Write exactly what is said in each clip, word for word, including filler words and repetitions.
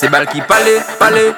c'est bal qui parle, parle.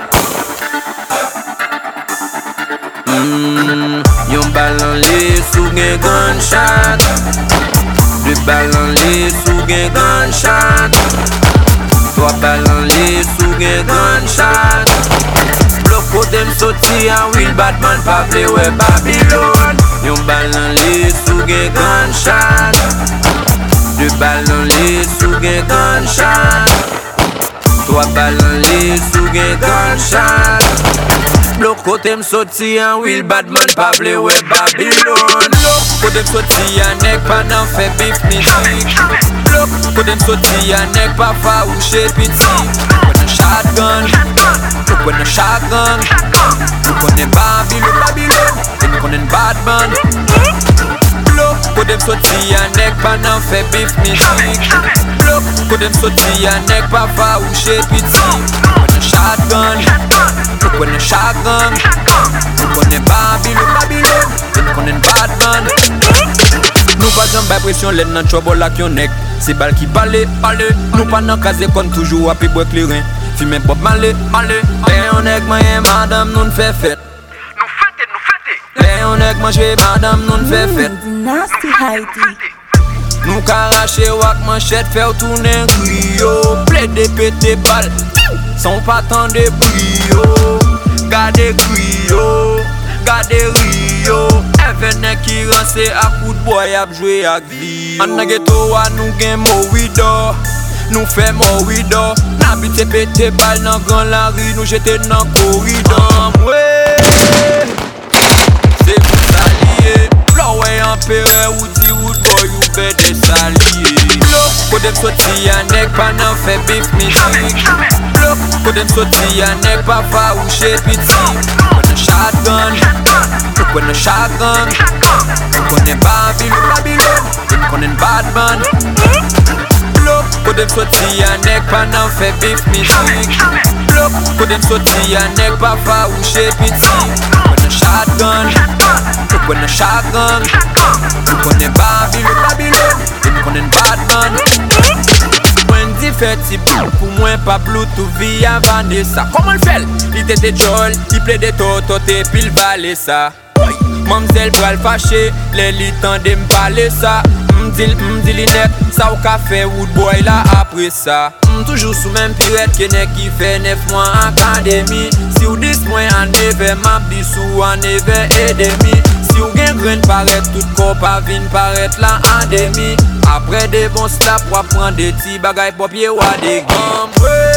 Mm, yon bal en les sous gen gunshot. Deux balles en les sous gen gunshot. Trois balles en les sous gen gunshot. Bloco dem sorti en will Batman pa play ouais Babylon. Yon bal en les sous gen gunshot. Deux balles en les sous gen gunshot. Trois balles en les sous gen gunshot. Bloco dem sorti en will Batman pa play ouais Babylon. Bloco dem sorti en nek pa nan fait bif music. Bloco dem sorti en nek pa faouche piti. When a shotgun, look when a shotgun. Look on the Babylon, Babylon. Then look on the Batman. Bloco dem sorti en nek pa nan fait bif music. Bloco dem sorti en nek pa faouche piti. When a shotgun, look when a shotgun. Look on the Babylon, Babylon. Then look on the Batman. Nou pa jan bay presyon led nan trouble ak yon nek. Se bal ki pale, pale. Nou pa nan kaze kon toujou api bwek li ren. Fime Bob Marley, Marley. Le yon nek manye madame nou n'fe fet. Nou fete, nou fete. Le yon nek manje madame nou n'fe fet. Nasty Heidi. Nou karache wak manchet fè ou tourne griyo. Ple de pete bal, son patan de brio. Gade griyo, gade rio. Evene ki ranse ak kout boy ap jwe ak vi. An na geto wa nou gen morido. Nou fè morido. Nabite pete bal nan gran la ri. Nou jete nan koridor. Mwe se pou salye. Flowe empere ou di wood boy ou bede salye. Bloco dem sorti en nek pa nan fè bif music. Bloco dem sorti en nek pa faouche piti. When a shotgun, look when a shotgun. Look on the Babylon, Babylon. Then look on the Batman. Bloco dem sorti en nek pa nan fè bif music. Bloco dem sorti en nek pa faouche piti. When a shotgun, look when a shotgun. Look on the Babylon, Babylon. Then look on the Batman. Mwen di fè ti bou pou mwen pa Bluetooth via Vanessa. Koman l'fel? Li te de jol, li ple de totote pil vale sa. Mamzel pral fache, le li tande m'pale sa. M'dil, m'dil net, sa ou ka fe wood boy la apre sa. M'toujou sou men piret ke nek ki fe nef mwen akademi. Si ou dis mwen an neve, map di sou an neve edemi. Si ou gen gren paret, tout ko pa vin paret la andemi. Apre de bon slap wap pran de ti bagay popye wade gam.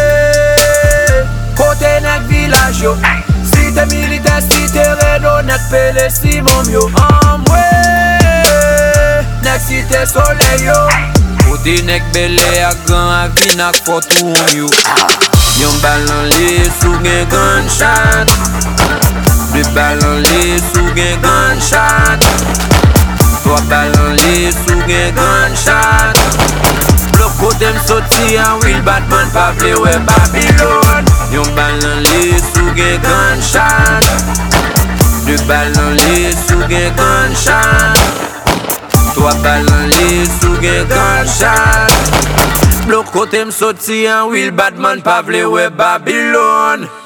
Kote nek village yo. Si te milite, si te redo, nek pele si mom yo. Amwe nek si te soleil yo. Kote nek bele ak gan avin ak fotoum yo. Yon bal nan li sou gen gunshot. Deux bal nan li sou gen gunshot. Trois bal nan li sou gen gunshot. Bloco dem sorti en will Batman pa play ouais Babylon. Yon bal nan li sou gen gunshot. Deux bal nan li sou gen gunshot. Trois bal nan li sou gen gunshot. Bloco dem sorti en will Batman pa play ouais Babylon.